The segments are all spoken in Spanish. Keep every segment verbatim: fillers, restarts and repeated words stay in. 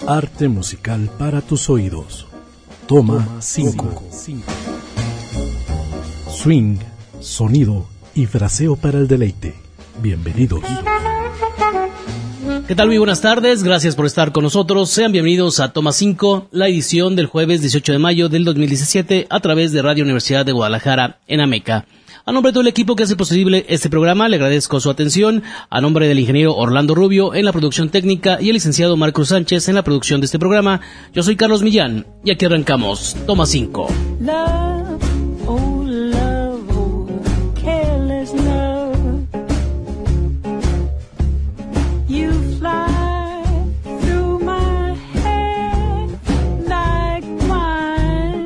Arte musical para tus oídos. Toma cinco. Swing, sonido y fraseo para el deleite. Bienvenidos. ¿Qué tal? Muy buenas tardes, gracias por estar con nosotros. Sean bienvenidos a Toma cinco, la edición del jueves dieciocho de mayo del dos mil diecisiete a través de Radio Universidad de Guadalajara en Ameca. A nombre de todo el equipo que hace posible este programa, le agradezco su atención. A nombre del ingeniero Orlando Rubio en la producción técnica y el licenciado Marcos Sánchez en la producción de este programa, yo soy Carlos Millán y aquí arrancamos Toma cinco. Love, oh love, oh careless love. You fly through my head like wine.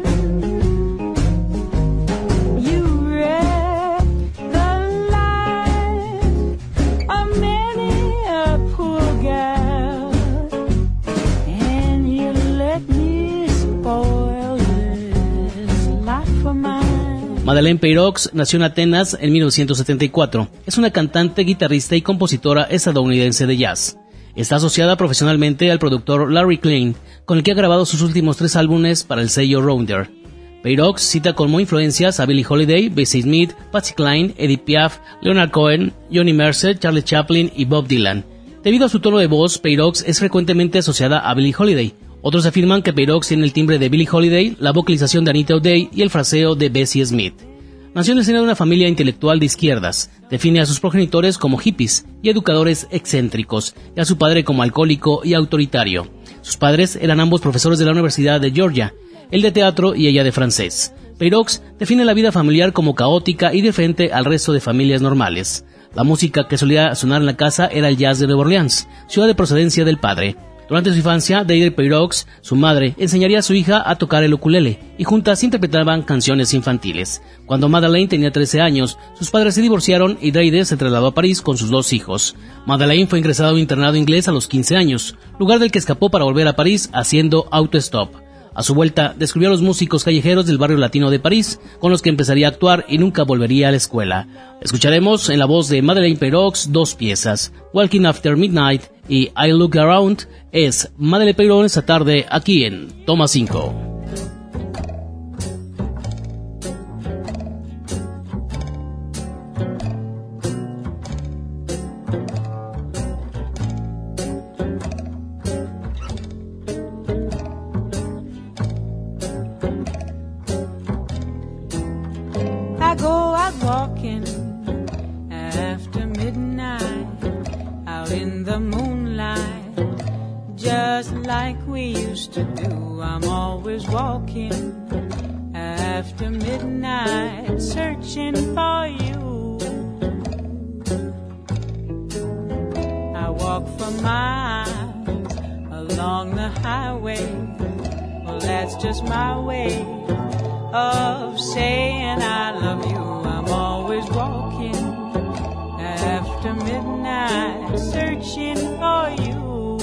You wreck the life of many a poor gal, and you let me spoil this life for mine. Madeleine Peyroux nació en Atenas en mil novecientos setenta y cuatro. Es una cantante, guitarrista y compositora estadounidense de jazz. Está asociada profesionalmente al productor Larry Klein, con el que ha grabado sus últimos tres álbumes para el sello Rounder. Peyroux cita como influencias a Billie Holiday, Bessie Smith, Patsy Cline, Edith Piaf, Leonard Cohen, Johnny Mercer, Charlie Chaplin y Bob Dylan. Debido a su tono de voz, Peyroux es frecuentemente asociada a Billie Holiday. Otros afirman que Peyroux tiene el timbre de Billie Holiday, la vocalización de Anita O'Day y el fraseo de Bessie Smith. Nació en el seno de una familia intelectual de izquierdas. Define a sus progenitores como hippies y educadores excéntricos, y a su padre como alcohólico y autoritario. Sus padres eran ambos profesores de la Universidad de Georgia, él de teatro y ella de francés. Peyroux define la vida familiar como caótica y diferente al resto de familias normales. La música que solía sonar en la casa era el jazz de Nueva Orleans, ciudad de procedencia del padre. Durante su infancia, Deidre Peyroux, su madre, enseñaría a su hija a tocar el ukulele, y juntas interpretaban canciones infantiles. Cuando Madeleine tenía trece años, sus padres se divorciaron y Deidre se trasladó a París con sus dos hijos. Madeleine fue ingresada a un internado inglés a los quince años, lugar del que escapó para volver a París haciendo autostop. A su vuelta, descubrió a los músicos callejeros del barrio latino de París, con los que empezaría a actuar y nunca volvería a la escuela. Escucharemos en la voz de Madeleine Peyroux dos piezas, Walking After Midnight y I Look Around. Es Madeleine Peyroux esta tarde aquí en Toma cinco. I go out walking after midnight, out in the moonlight, just like we used to do. I'm always walking after midnight, searching for you. I walk for miles along the highway. Well, that's just my way of saying I love you. I'm always walking after midnight, searching for you.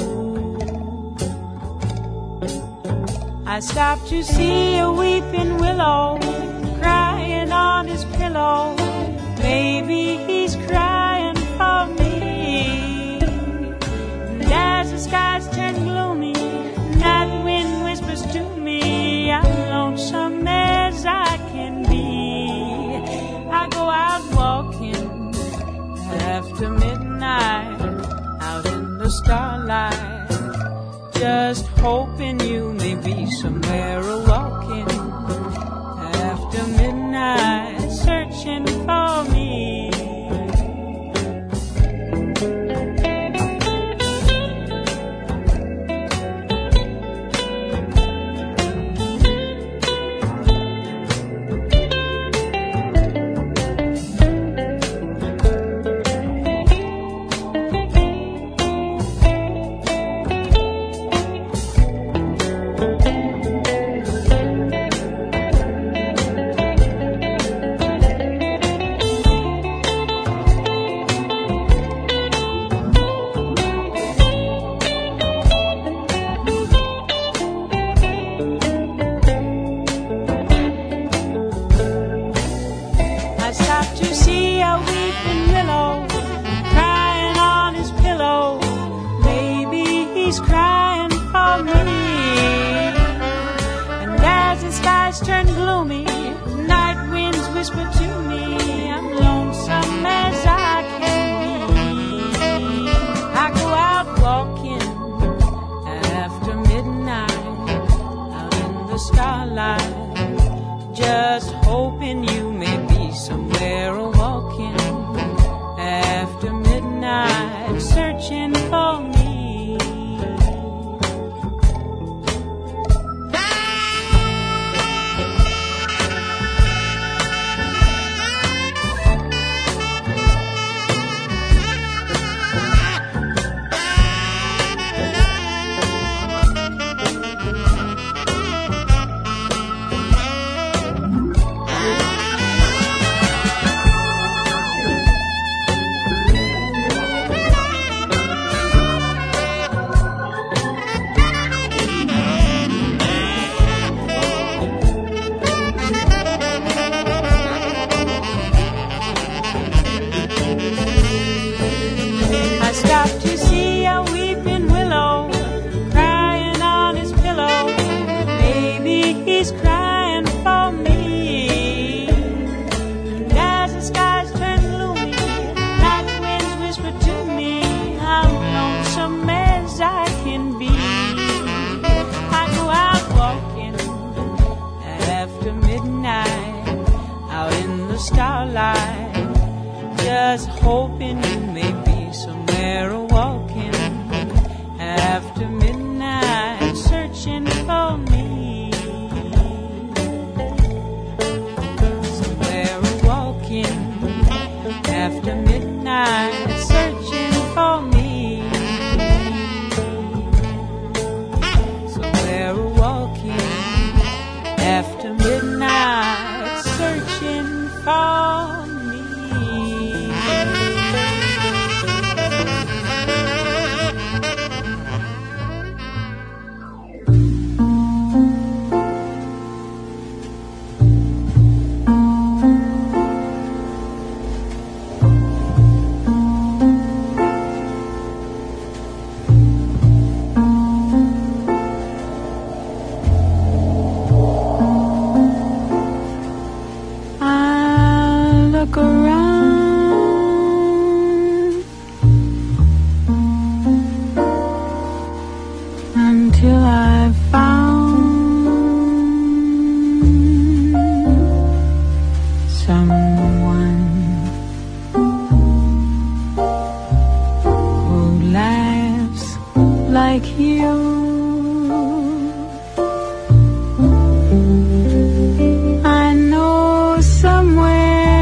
I stopped to see a weeping willow crying on his pillow. Maybe he's crying for me. And as the skies turn gloomy, night wind whispers to me, I'm lonesome as I can be. I go out walking after midnight, out in the starlight, just hoping you may be somewhere a-walking after midnight, searching for me. just hoping you may be somewhere a walking after midnight, searching for me. Somewhere a walking after midnight, searching for me. Somewhere a walking after midnight, searching for me. Look around until I found someone who laughs like you. I know somewhere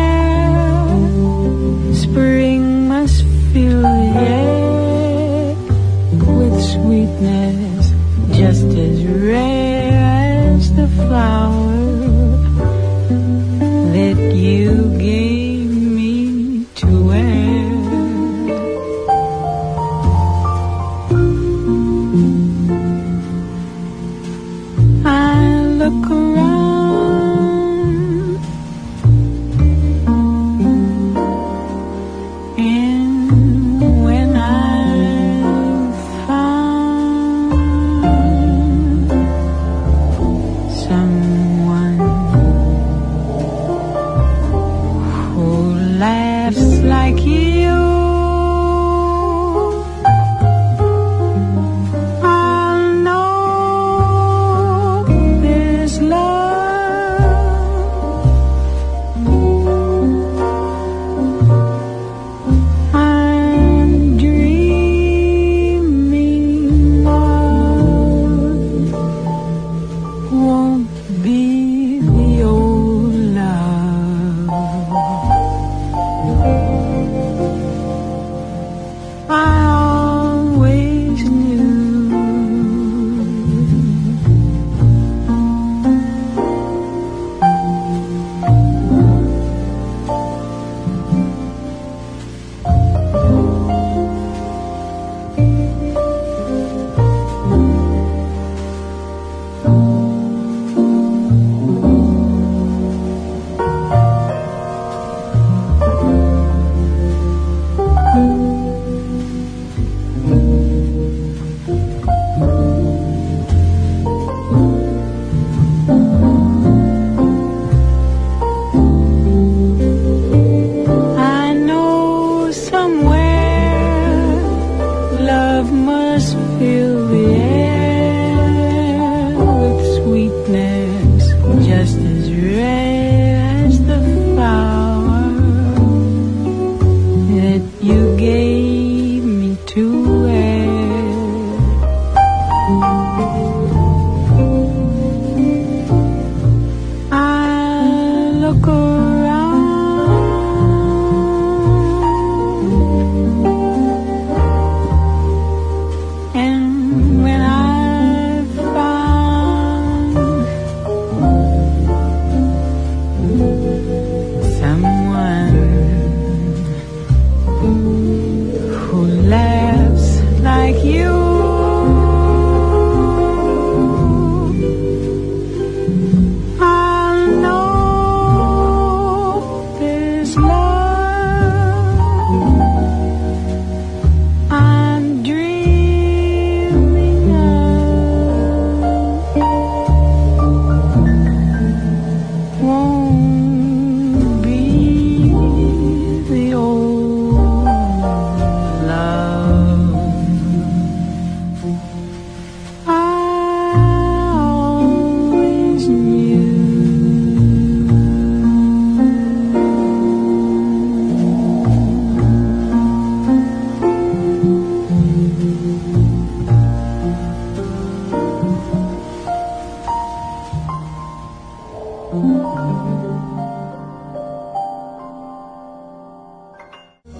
spring must fill the air with sweetness just as rare as the flower that you gave me to wear. I look around and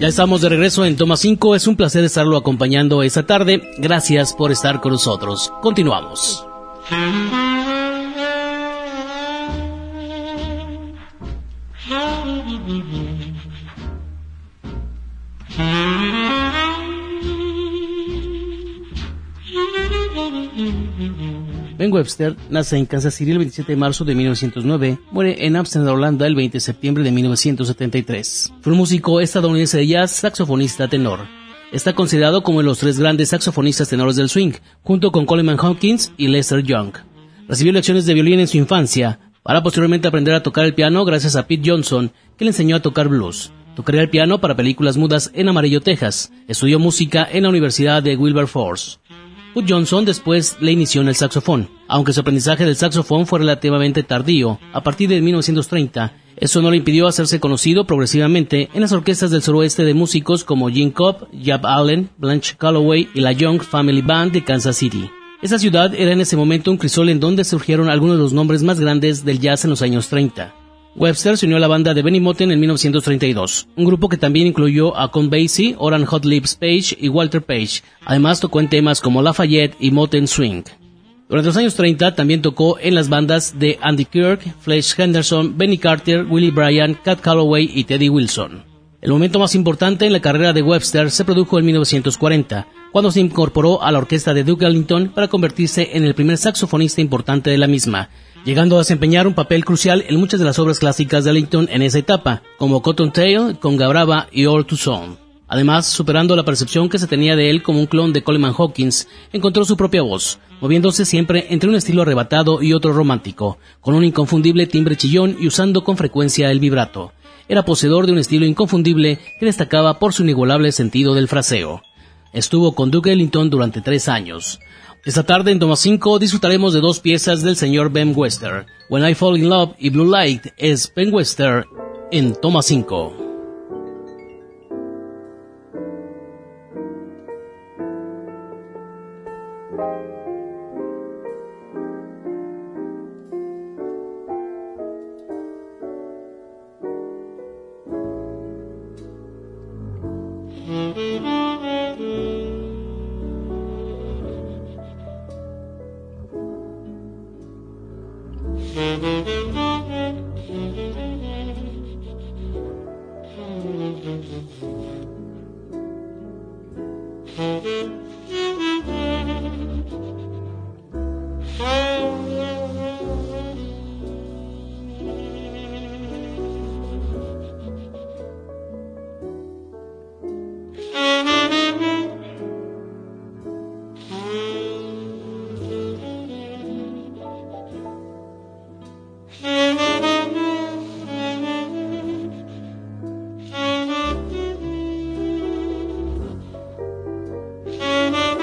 Ya estamos de regreso en Toma cinco, es un placer estarlo acompañando esta tarde, gracias por estar con nosotros. Continuamos. Ben Webster nace en Kansas City el veintisiete de marzo de mil novecientos nueve, muere en Amsterdam, Holanda, el veinte de septiembre de mil novecientos setenta y tres. Fue un músico estadounidense de jazz, saxofonista, tenor. Está considerado como uno de los tres grandes saxofonistas tenores del swing, junto con Coleman Hawkins y Lester Young. Recibió lecciones de violín en su infancia, para posteriormente aprender a tocar el piano gracias a Pete Johnson, que le enseñó a tocar blues. Tocaría el piano para películas mudas en Amarillo, Texas. Estudió música en la Universidad de Wilberforce. Pete Johnson después le inició en el saxofón. Aunque su aprendizaje del saxofón fue relativamente tardío, a partir de mil novecientos treinta, eso no le impidió hacerse conocido progresivamente en las orquestas del suroeste de músicos como Gene Cobb, Jab Allen, Blanche Calloway y la Young Family Band de Kansas City. Esa ciudad era en ese momento un crisol en donde surgieron algunos de los nombres más grandes del jazz en los años treinta. Webster se unió a la banda de Benny Moten en mil novecientos treinta y dos, un grupo que también incluyó a Count Basie, Oran Hot Lips Page y Walter Page. Además tocó en temas como Lafayette y Moten Swing. Durante los años treinta también tocó en las bandas de Andy Kirk, Fletch Henderson, Benny Carter, Willie Bryan, Cat Calloway y Teddy Wilson. El momento más importante en la carrera de Webster se produjo en mil novecientos cuarenta, cuando se incorporó a la orquesta de Duke Ellington para convertirse en el primer saxofonista importante de la misma, llegando a desempeñar un papel crucial en muchas de las obras clásicas de Ellington en esa etapa, como Cottontail, Conga Brava y All Too Soon. Además, superando la percepción que se tenía de él como un clon de Coleman Hawkins, encontró su propia voz, moviéndose siempre entre un estilo arrebatado y otro romántico, con un inconfundible timbre chillón y usando con frecuencia el vibrato. Era poseedor de un estilo inconfundible que destacaba por su inigualable sentido del fraseo. Estuvo con Duke Ellington durante tres años. Esta tarde en Toma cinco disfrutaremos de dos piezas del señor Ben Webster. When I Fall in Love y Blue Light es Ben Webster en Toma cinco. Thank you.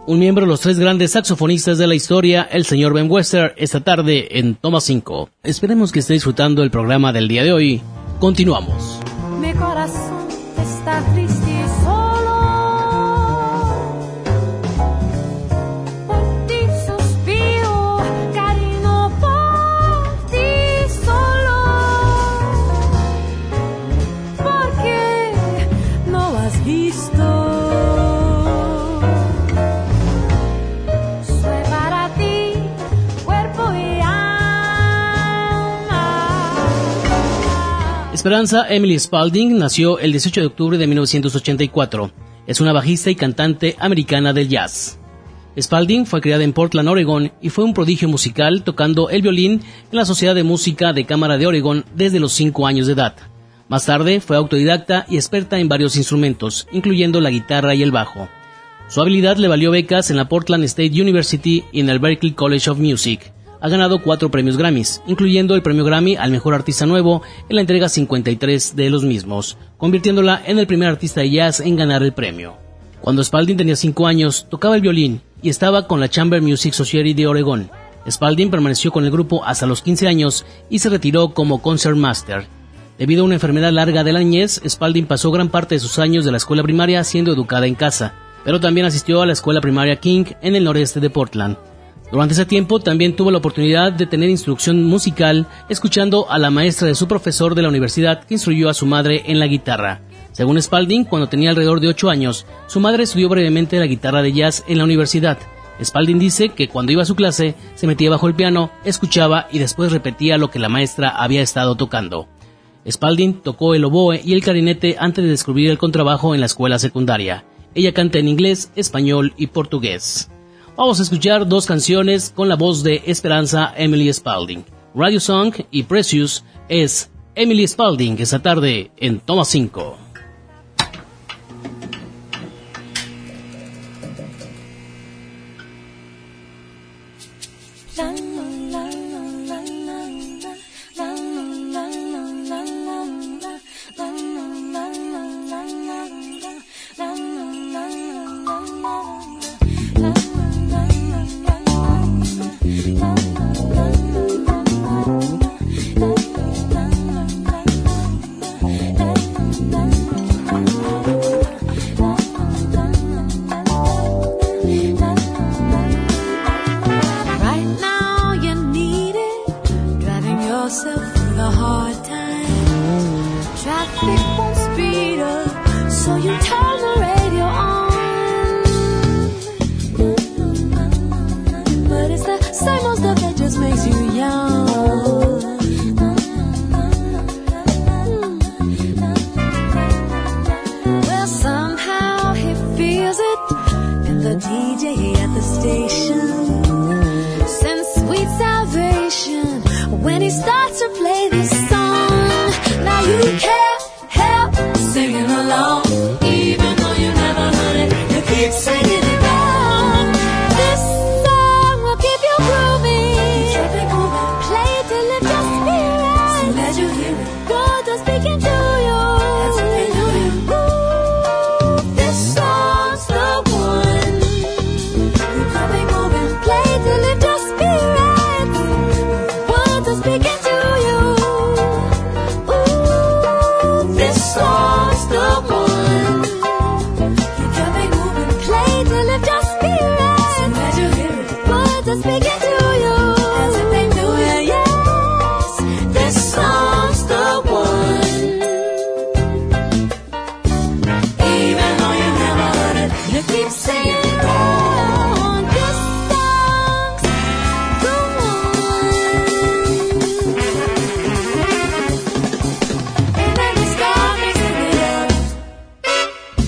un miembro de los tres grandes saxofonistas de la historia, el señor Ben Webster, esta tarde en Toma cinco. Esperemos que esté disfrutando el programa del día de hoy. Continuamos. Mi corazón está triste y solo. Por ti suspiro, cariño, por ti solo. Porque no has visto. Soy para ti, cuerpo y alma. Esperanza Emily Spalding nació el dieciocho de octubre de mil novecientos ochenta y cuatro. Es una bajista y cantante americana del jazz. Spalding fue criada en Portland, Oregón, y fue un prodigio musical tocando el violín en la Sociedad de Música de Cámara de Oregón desde los cinco años de edad. Más tarde fue autodidacta y experta en varios instrumentos, incluyendo la guitarra y el bajo. Su habilidad le valió becas en la Portland State University y en el Berklee College of Music. Ha ganado cuatro premios Grammys, incluyendo el premio Grammy al Mejor Artista Nuevo en la entrega cincuenta y tres de los mismos, convirtiéndola en el primer artista de jazz en ganar el premio. Cuando Spalding tenía cinco años, tocaba el violín y estaba con la Chamber Music Society de Oregón. Spalding permaneció con el grupo hasta los quince años y se retiró como concertmaster. Debido a una enfermedad larga de la niñez, Spalding pasó gran parte de sus años de la escuela primaria siendo educada en casa, pero también asistió a la escuela primaria King en el noreste de Portland. Durante ese tiempo también tuvo la oportunidad de tener instrucción musical escuchando a la maestra de su profesor de la universidad que instruyó a su madre en la guitarra. Según Spalding, cuando tenía alrededor de ocho años, su madre estudió brevemente la guitarra de jazz en la universidad. Spalding dice que cuando iba a su clase se metía bajo el piano, escuchaba y después repetía lo que la maestra había estado tocando. Spalding tocó el oboe y el clarinete antes de descubrir el contrabajo en la escuela secundaria. Ella canta en inglés, español y portugués. Vamos a escuchar dos canciones con la voz de Esperanza Emily Spalding. Radio Song y Precious es Emily Spalding esta tarde en Toma cinco.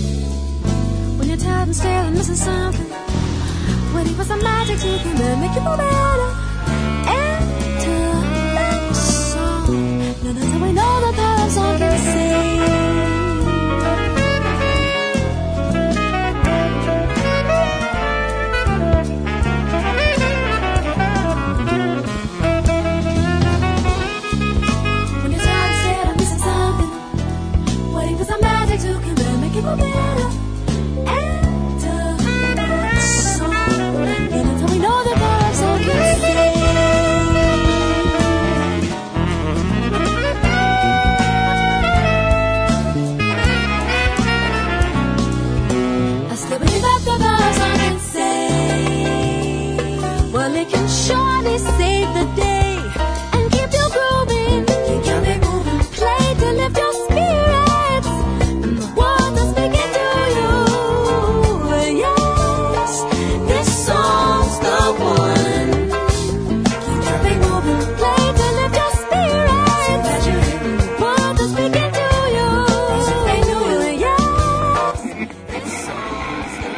Waiting for some magic to come and make you Well, it can surely save the day and keep you grooving. Keep you moving. Play to lift your spirits. And the world is speaking to you. Yes, this song's the one. Keep you moving. Play to lift your spirits. The world is speaking to you. Yes, this song's the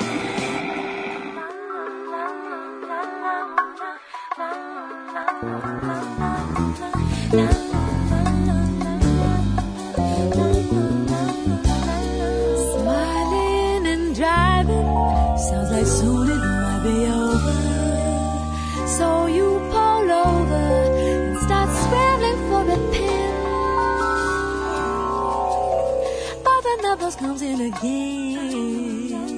Smiling and driving sounds like soon it might be over. So you pull over and start scrambling for a pen. But the numbers comes in again.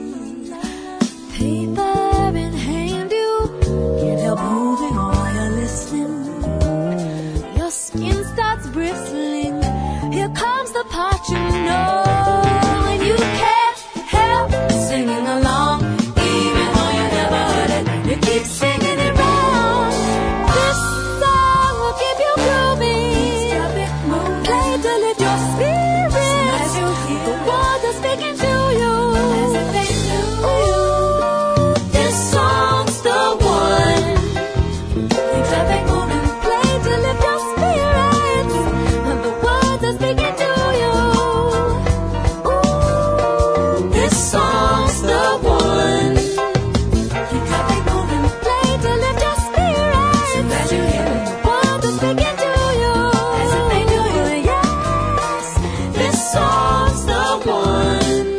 Paper in hand, you can't help moving while you're listening. Your skin starts bristling. Here comes the part you know, and you can't help singing along, even though you never heard it. You keep singing it wrong. This song will keep you grooving. Play to lift your spirits. The world is speaking to you. This song's the one. Keep it moving. Play to lift your spirits. And the world is speaking to you. Ooh, this song's the one. Keep it moving. Play to lift your spirits. And the world is speaking to you. Yes, this song's the one.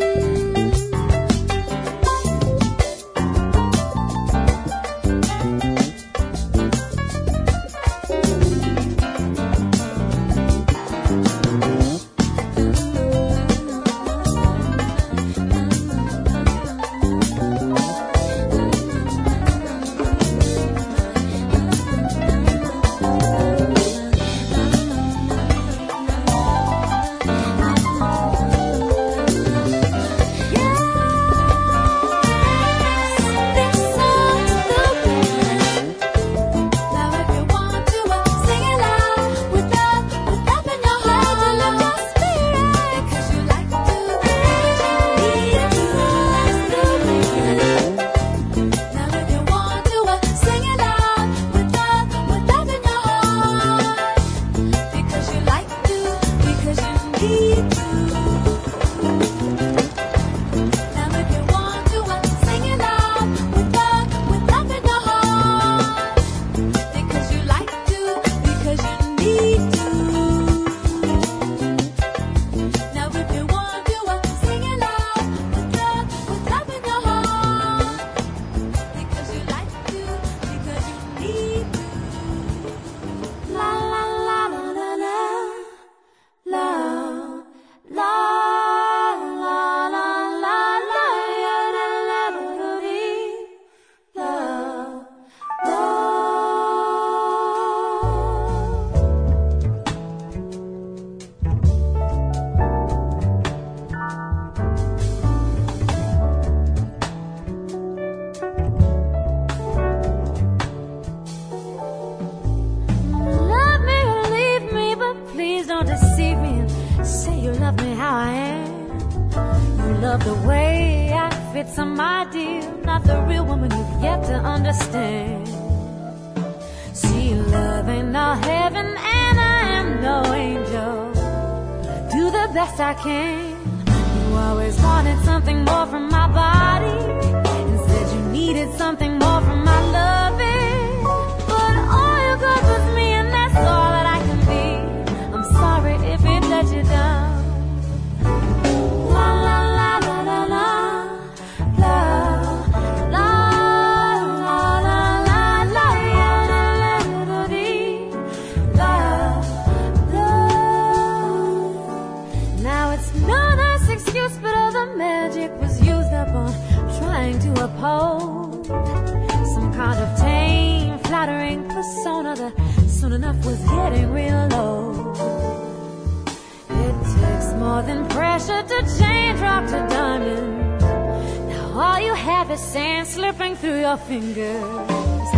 more than pressure to change rock to diamond. Now all you have is sand slipping through your fingers.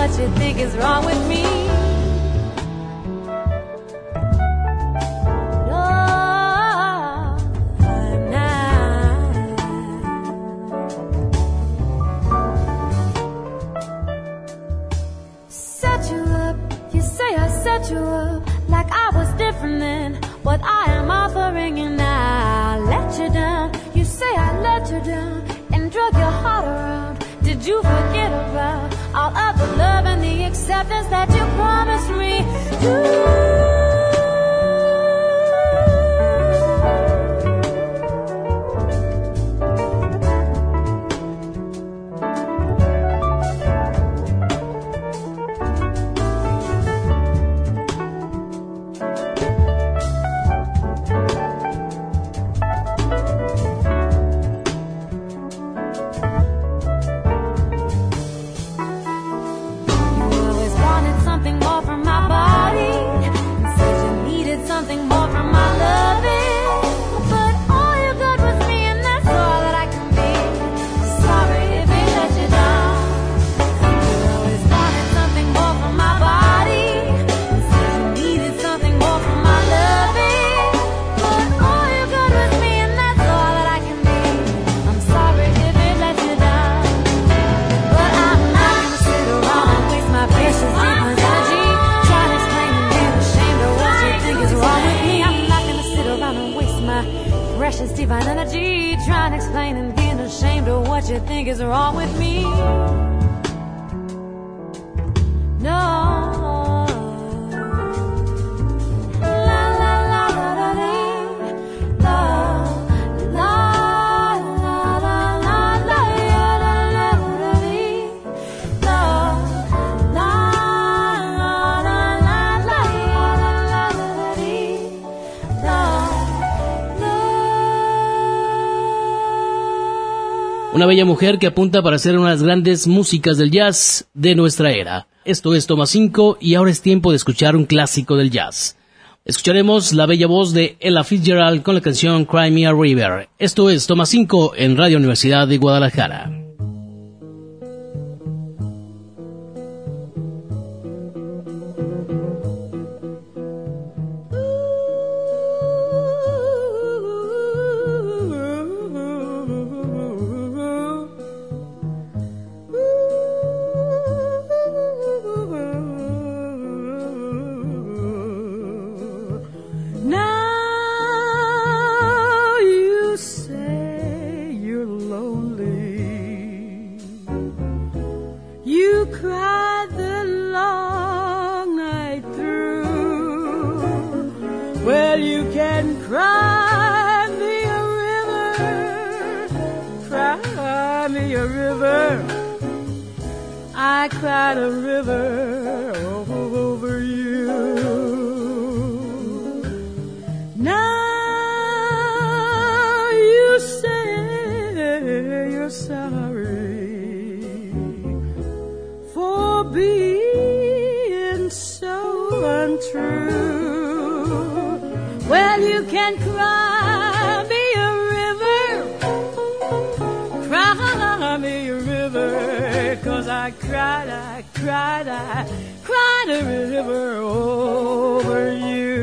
what you think is wrong with me. You up like I was different than what I am offering, and I let you down. You say I let you down and drug your heart around. Did you forget about all of the love and the acceptance that you promised me? You divine energy, trying to explain and being ashamed of what you think is wrong with me. No. Una bella mujer que apunta para ser una de las grandes músicas del jazz de nuestra era. Esto es Toma cinco y ahora es tiempo de escuchar un clásico del jazz. Escucharemos la bella voz de Ella Fitzgerald con la canción Cry Me a River. Esto es Toma cinco en Radio Universidad de Guadalajara. I cried a river over you. Now you say you're sorry for being so untrue. Well, you can cry me a river, cry me a river, 'cause I cried, I cried, I cried a river over you.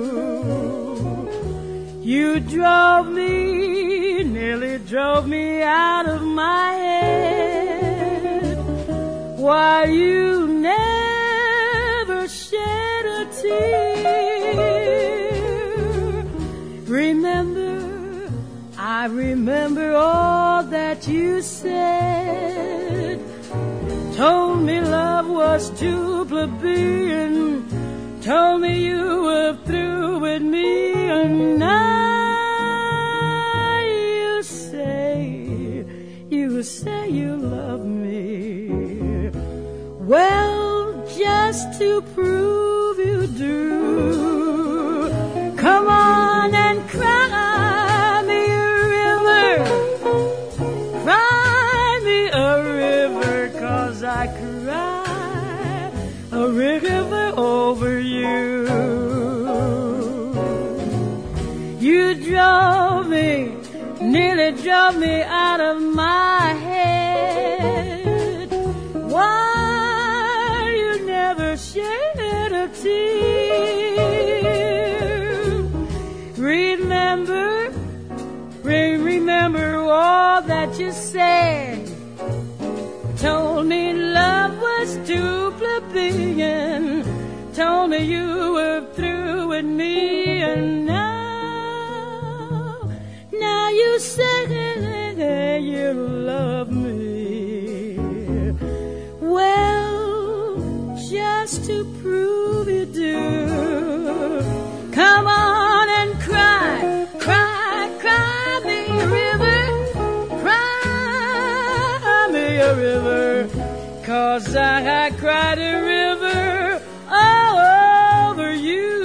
You drove me, nearly drove me out of my head, while you never shed a tear. Remember, I remember all that you said. Told me love was too plebeian, told me you were through with me, and now you say, you say you love me. Well, just to prove you do, come on and cry me a river, cry me a river, 'cause I cry a river over you. You drove me, nearly drove me out of my head, while a tear. Remember, remember all that you said. Told me love was too plebeian. Told me you were through with me, and now, now you say you love me. Well, just to prove you do, come on and cry, cry, cry me a river, cry me a river, 'cause I, I cried a river all over you.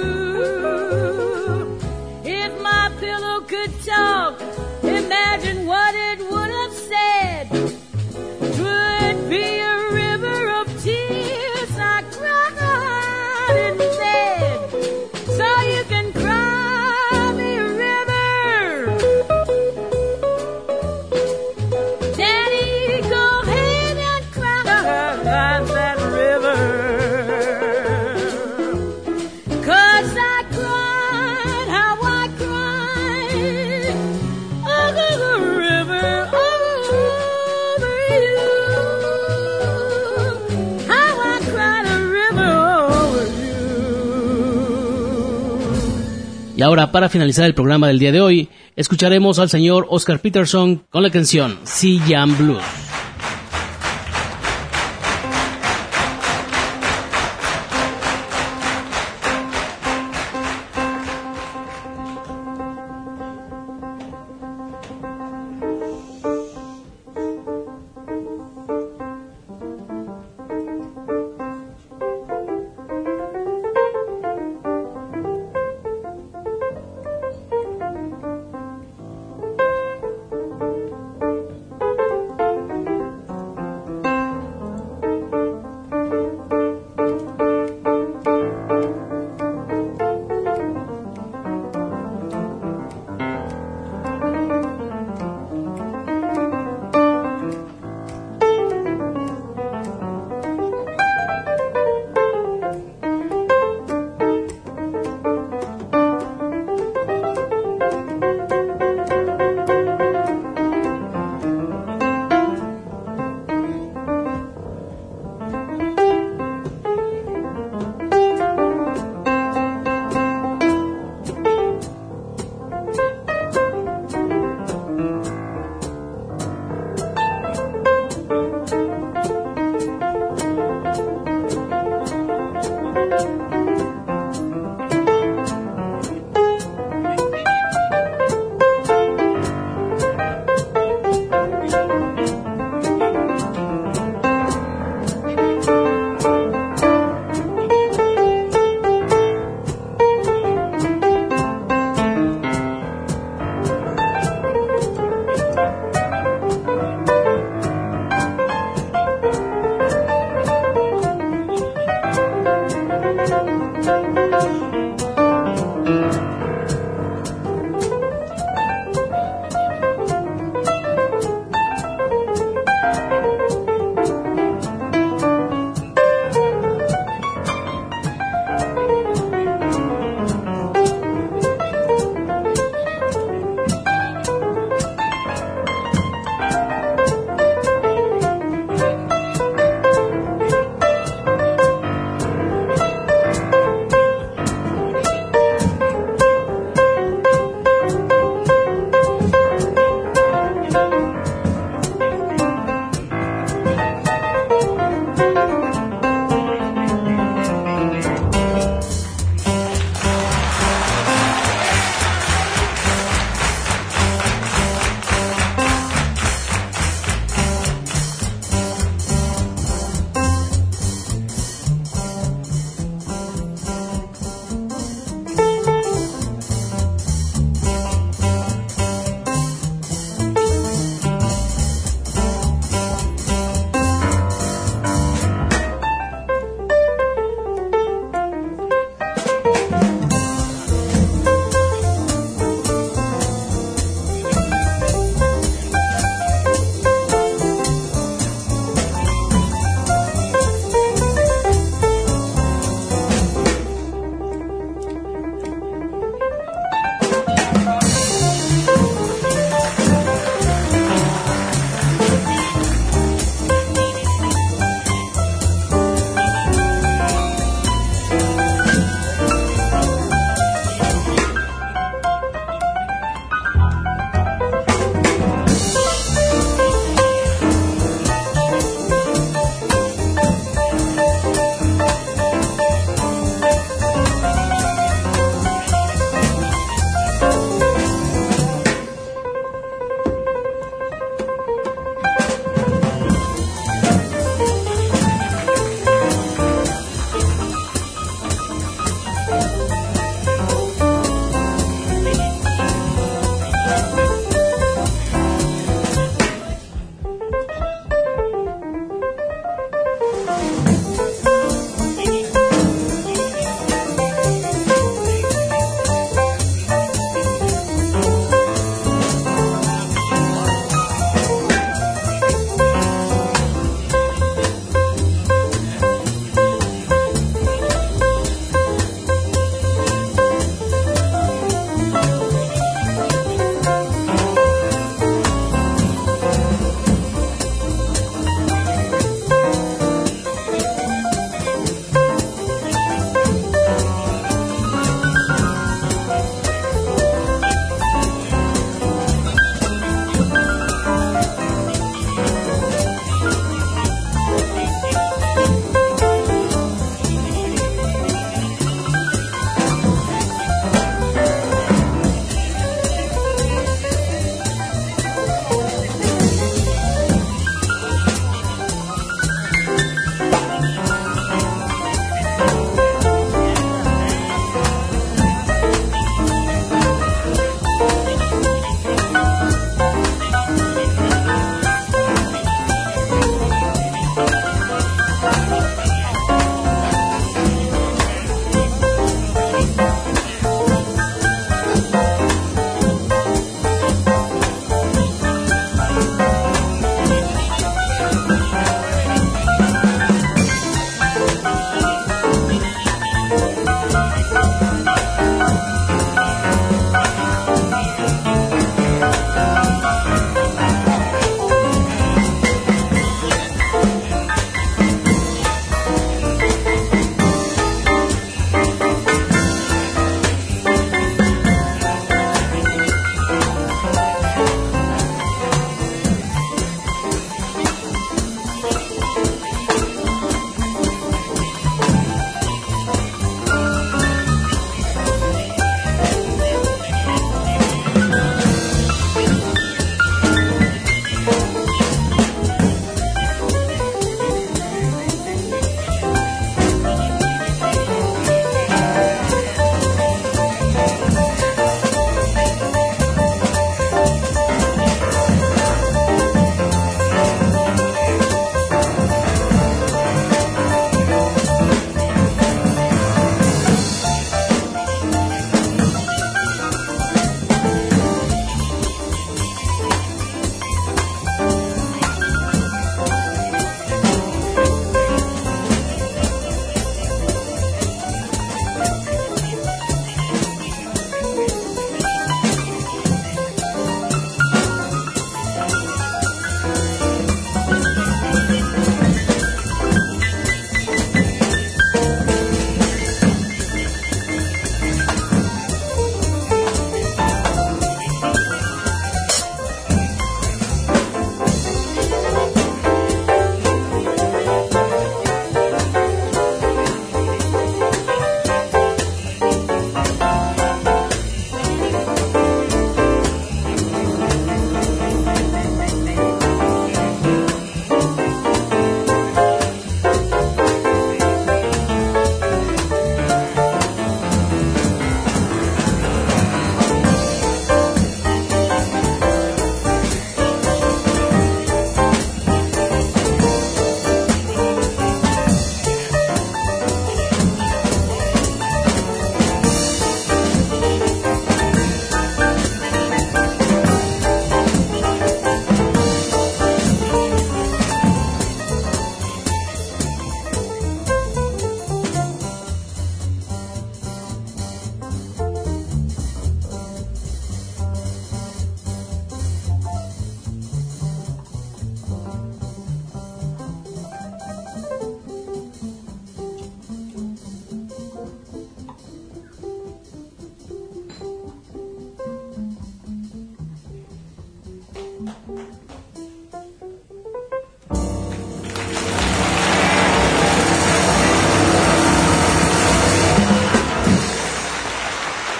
If my pillow could talk, imagine what it would have said. 'Twould be a river of tears I cried in bed. So you can cry me a river, Daddy, go ahead and cry that river, 'cause I cried how I cried over the river over you. How I cried a river over you. Y ahora, para finalizar el programa del día de hoy, escucharemos al señor Oscar Peterson con la canción Sea Jam Blues.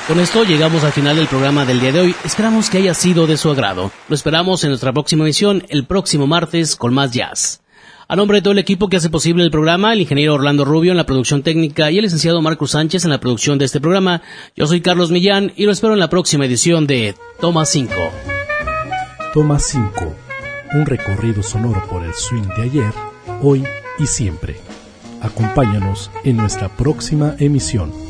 Con esto llegamos al final del programa del día de hoy. Esperamos que haya sido de su agrado. Lo esperamos en nuestra próxima emisión, el próximo martes, con más jazz. A nombre de todo el equipo que hace posible el programa, el ingeniero Orlando Rubio en la producción técnica y el licenciado Marcos Sánchez en la producción de este programa, yo soy Carlos Millán y lo espero en la próxima edición de Toma cinco. Toma cinco, un recorrido sonoro por el swing de ayer, hoy y siempre. Acompáñanos en nuestra próxima emisión.